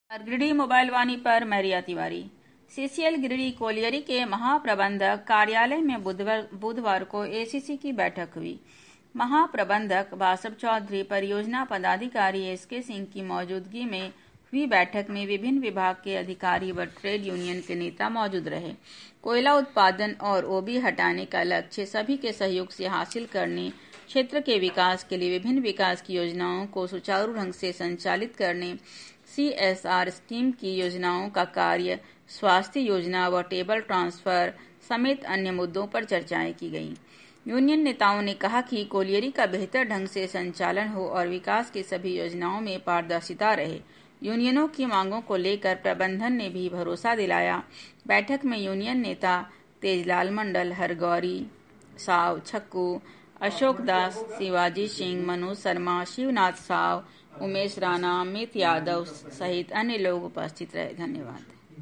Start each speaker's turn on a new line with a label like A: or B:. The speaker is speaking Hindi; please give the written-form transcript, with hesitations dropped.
A: गिरिडीह मोबाइल वाणी पर मैरिया तिवारी। सीसीएल गिरिडीह कोलियरी के महाप्रबंधक कार्यालय में बुधवार को एसीसी की बैठक हुई। महाप्रबंधक बासव चौधरी, परियोजना पदाधिकारी एसके सिंह की मौजूदगी में हुई बैठक में विभिन्न विभाग के अधिकारी व ट्रेड यूनियन के नेता मौजूद रहे। कोयला उत्पादन और ओबी हटाने का लक्ष्य सभी के सहयोग से हासिल करने, क्षेत्र के विकास के लिए विभिन्न विकास की योजनाओं को सुचारू ढंग से संचालित करने, सीएसआर स्कीम की योजनाओं का कार्य, स्वास्थ्य योजना व टेबल ट्रांसफर समेत अन्य मुद्दों पर चर्चाएं की गईं। यूनियन नेताओं ने कहा कि कोलियरी का बेहतर ढंग से संचालन हो और विकास की सभी योजनाओं में पारदर्शिता रहे। यूनियनों की मांगों को लेकर प्रबंधन ने भी भरोसा दिलाया। बैठक में यूनियन नेता तेजलाल मंडल, हरगौरी साव, छक्कू, अशोक दास, शिवाजी सिंह, मनोज शर्मा, शिवनाथ साव, उमेश राणा, अमित यादव सहित अन्य लोग उपस्थित रहे। धन्यवाद।